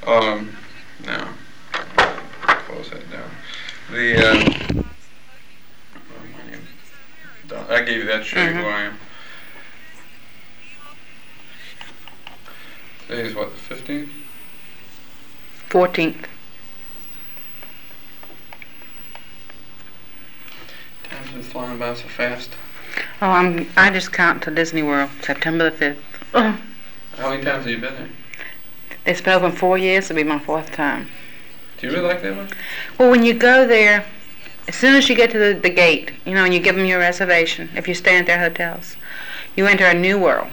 No. Close that down. The, my name. I gave you that show who I am. Today is what, the 15th? 14th. Time's been flying by so fast. Oh, I just count to Disney World, September the 5th. Oh. How many times have you been there? It's been open 4 years. It'll be my 4th time. Do you really like that one? Well, when you go there, as soon as you get to the gate, you know, and you give them your reservation, if you stay at their hotels, you enter a new world.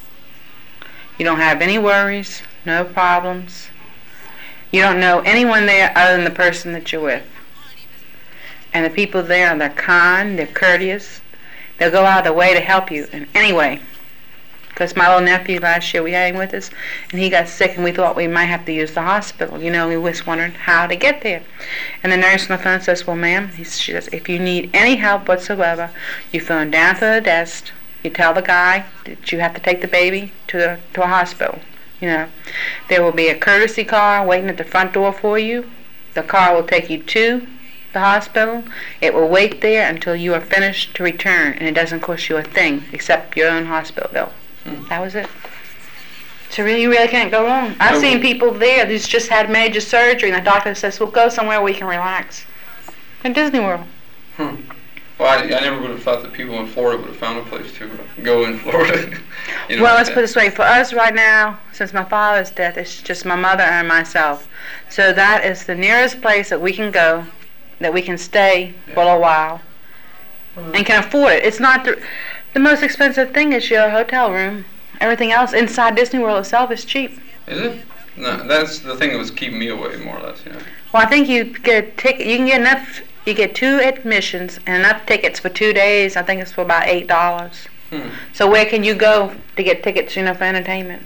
You don't have any worries, no problems. You don't know anyone there other than the person that you're with. And the people there, they're kind, they're courteous. They'll go out of their way to help you in any way. Because my little nephew last year, we had him with us, and he got sick, and we thought we might have to use the hospital. You know, we was wondering how to get there. And the nurse on the phone says, well, ma'am, she says, if you need any help whatsoever, you phone down to the desk, you tell the guy that you have to take the baby to a hospital. You know, there will be a courtesy car waiting at the front door for you. The car will take you to the hospital. It will wait there until you are finished to return, and it doesn't cost you a thing except your own hospital bill. That was it. So really, you really can't go wrong. I've seen people there who's just had major surgery, and the doctor says, well, go somewhere where you can relax. In Disney World. Well, I never would have thought that people in Florida would have found a place to go in Florida. You know, well, let's put it this way. For us right now, since my father's death, it's just my mother and myself. So that is the nearest place that we can go, that we can stay for a while, and can afford it. It's not the most expensive thing is your hotel room. Everything else inside Disney World itself is cheap. Is it? No, that's the thing that was keeping me away, more or less. You know. Well, I think you get a ticket. You can get enough. You get 2 admissions and enough tickets for 2 days. I think it's for about $8. So where can you go to get tickets? You know, for entertainment.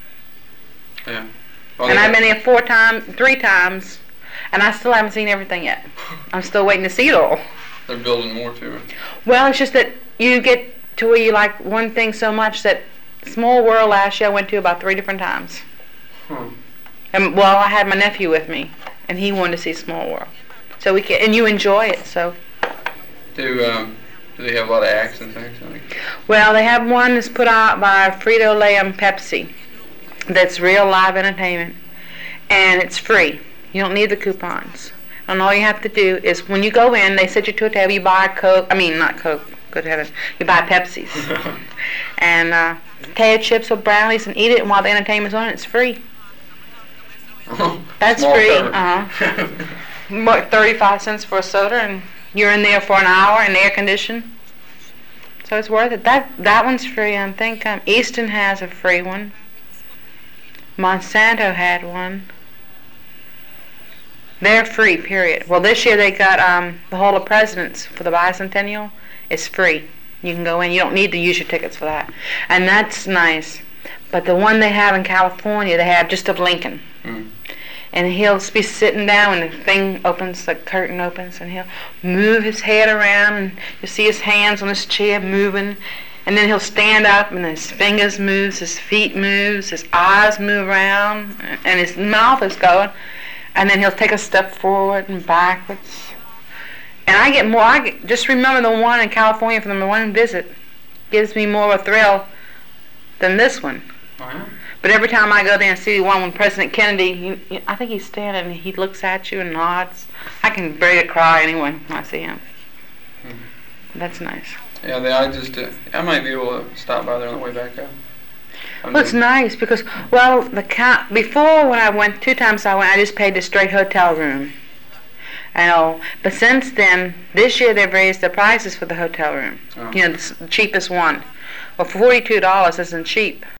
Yeah. Well, and I've been there 3 times, and I still haven't seen everything yet. I'm still waiting to see it all. They're building more too. Well, it's just that you get to where you like one thing so much that Small World last year I went to about 3 different times. And well, I had my nephew with me, and he wanted to see Small World. So we can, and you enjoy it. So. Do they have a lot of acts and things? Well, they have one that's put out by Frito-Lay and Pepsi. That's real live entertainment, and it's free. You don't need the coupons. And all you have to do is when you go in, they set you to a table. You buy a Coke. I mean, not Coke. Good heavens. You buy Pepsis. And potato chips or brownies and eat it, and while the entertainment's on, it's free. That's Small free. 35 cents for a soda, and you're in there for an hour in air conditioned. So it's worth it. That one's free. I think Easton has a free one. Monsanto had one. They're free, period. Well, this year they got the Hall of Presidents for the bicentennial. It's free. You can go in. You don't need to use your tickets for that. And that's nice. But the one they have in California, they have just of Lincoln. And he'll be sitting down, and the thing opens, the curtain opens, and he'll move his head around, and you'll see his hands on his chair moving. And then he'll stand up, and his fingers moves, his feet moves, his eyes move around, and his mouth is going. And then he'll take a step forward and backwards. And I get more. Just remember the one in California from the one visit gives me more of a thrill than this one. Wow. But every time I go there and see one with President Kennedy, I think he's standing and he looks at you and nods. I can barely cry anyway when I see him. That's nice. Yeah, I might be able to stop by there on the way back up. Well, it's nice because, well, before when I went, 2 times I just paid the straight hotel room. But since then, this year they've raised the prices for the hotel room. You know, the cheapest one. Well, $42 isn't cheap.